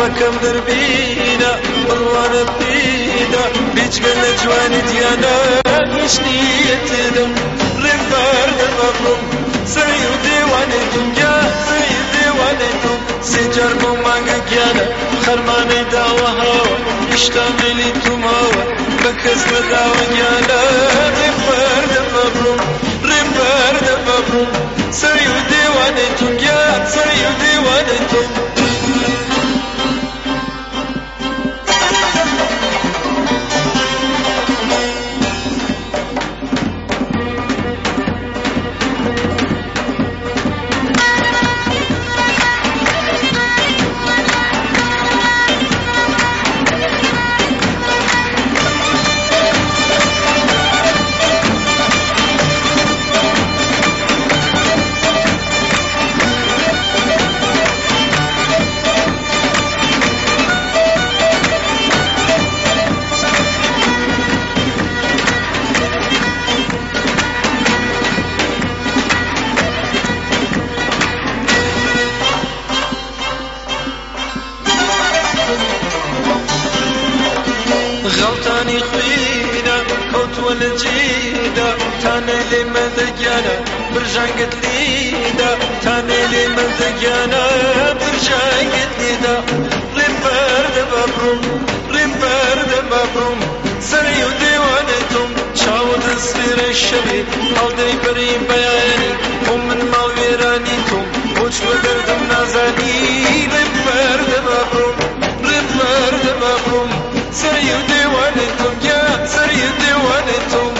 ڕەکەم دەربینە بڕوانە پیدا بیچگە لە جوانی دیانە هیچ نیەتێدەم ڕێم بەردە بەبڕم سەری و دێوانێ دنیا سەری و دێوانێ تۆم سێ جار بۆ مانگە گیانە خەرمانەی داوە هاوە هیشتا مێلی توماوە بە کەس نەداوە گیانە ڕێم بەردە بەبڕم ڕێم بەردە بەبڕم سەری و دێوانێ تۆم گیا سەری و دێوانێ تۆم غەڵتانی خوێنە کەوتووە لە جێدا تانێ لێ مەدەگیانە برژانگت لێدا تانێ لێ مەدەگیانە برژانگت لێدا ڕێم بەردە بەبڕم ڕێم بەردە بەبڕم سەری و دێوانێ تۆم چاوە دەستێرە شەوێ هەڵدەی بەری بەیانی خۆم من ماڵ وێرانی تۆم بۆچ بە دەردم نازانی ڕێم بەردە بەبڕم ڕێم بەردە بەبڕم سەری و دێوانێ تۆم گیا سەری و دێوانێ تۆم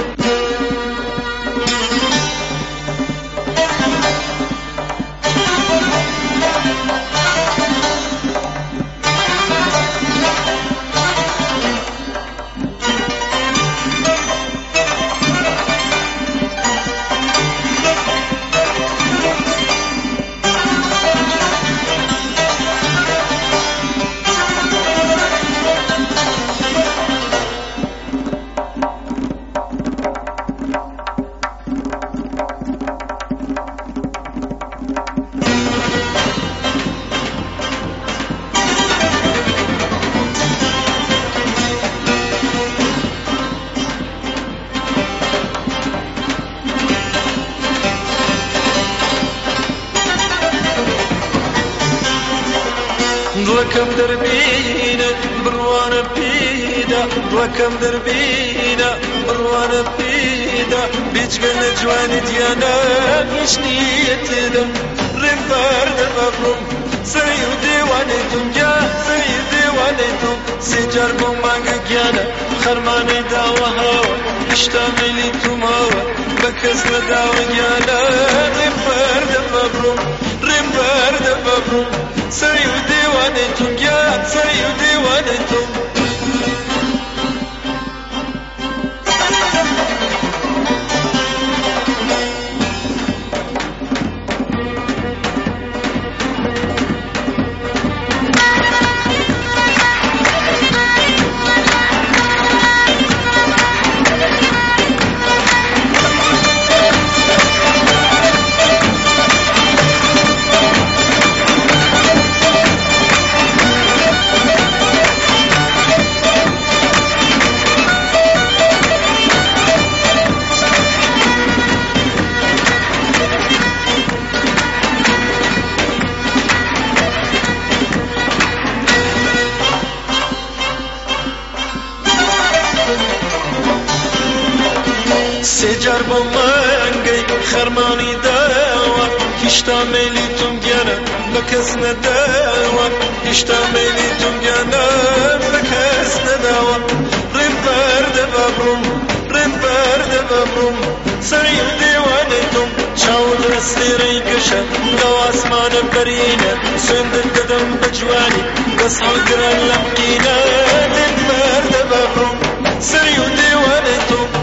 ڕەکەم دەربینە بڕوانە پیدا ڕەکەم دەربینە بڕوانە پیدا بیچگە لە جوانی دیانە هیچ نیەتێدەم ڕێم بەردە بەبڕم سەری و دێوانێ تۆم گیا سەری و دێوانێ تۆم سێ جار بۆ مانگە گیانە خەرمانەی داوە هاوە هیشتا مێلی توماوە بە کەس نەداوە گیانە ڕێم بەردە بەبڕم ڕێم بەردە بەبڕم سەری و دێوانێ تۆم گیا سەری و دێوانێ تۆم سێ جار بۆ مانگەی خەرمانی داوە هیشتا مێلی تۆم گیانە بە کەس نەداوە هیشتا مێلی تۆم گیانە بە کەس نەداوە ڕێم بەردە بەبڕم ڕێم بەردە بەبڕم سەری و دێوانێ تۆم چاوە دەستێرەی گەشە لەو ئاسمانە بەرینە سوێندت دەدەم بە جوانی بەس هەڵگرە لەم قینە ڕێم بەردە بەبڕم سەری و دێوانێ تۆم